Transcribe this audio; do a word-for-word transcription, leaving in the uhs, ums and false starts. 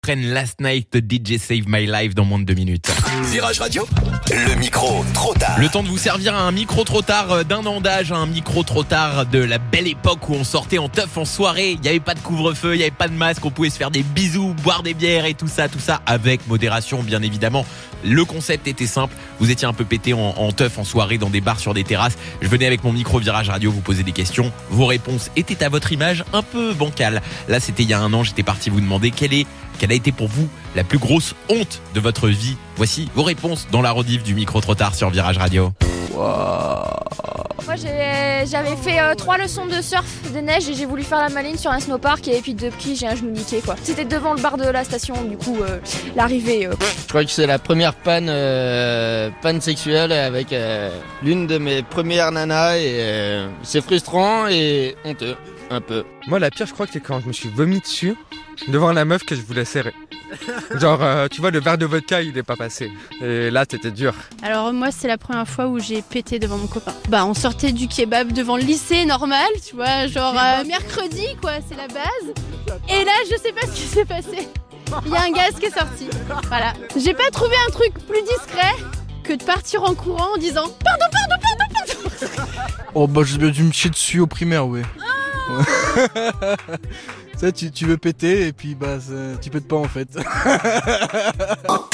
Prennent Last Night de D J Save My Life dans moins de deux minutes. Virage Radio, le micro trop tard. Le temps de vous servir à un micro trop tard d'un an d'âge, un micro trop tard de la belle époque où on sortait en teuf en soirée. Il n'y avait pas de couvre-feu, il n'y avait pas de masque, on pouvait se faire des bisous, boire des bières et tout ça, tout ça avec modération bien évidemment. Le concept était simple, vous étiez un peu pété en, en teuf en soirée dans des bars sur des terrasses. Je venais avec mon micro Virage Radio vous poser des questions. Vos réponses étaient à votre image un peu bancales. Là c'était il y a un an, j'étais parti vous demander quelle est Quelle a été pour vous la plus grosse honte de votre vie? Voici vos réponses dans la rediff du micro trop tard sur Virage Radio. Wow. Moi j'ai, j'avais fait euh, trois leçons de surf de neige et j'ai voulu faire la maline sur un snowpark et puis depuis j'ai un genou niqué quoi. C'était devant le bar de la station, du coup euh, l'arrivée. Euh, Je crois que c'est la première panne, euh, panne sexuelle avec euh, l'une de mes premières nanas et euh, c'est frustrant et honteux un peu. Moi la pire je crois que c'est quand je me suis vomi dessus devant la meuf que je voulais serrer. Genre euh, tu vois le verre de vodka il est pas passé et là c'était dur. Alors moi c'est la première fois où j'ai pété devant mon copain. Bah on sortait du kebab devant le lycée normal, tu vois, genre euh, mercredi quoi, c'est la base. Et là je sais pas ce qui s'est passé. Il y a un gaz qui est sorti. Voilà. J'ai pas trouvé un truc plus discret que de partir en courant en disant pardon pardon pardon pardon. Oh bah j'ai dû me chier dessus au primaire ouais. Ça, tu, tu veux péter et puis bah tu pètes pas en fait.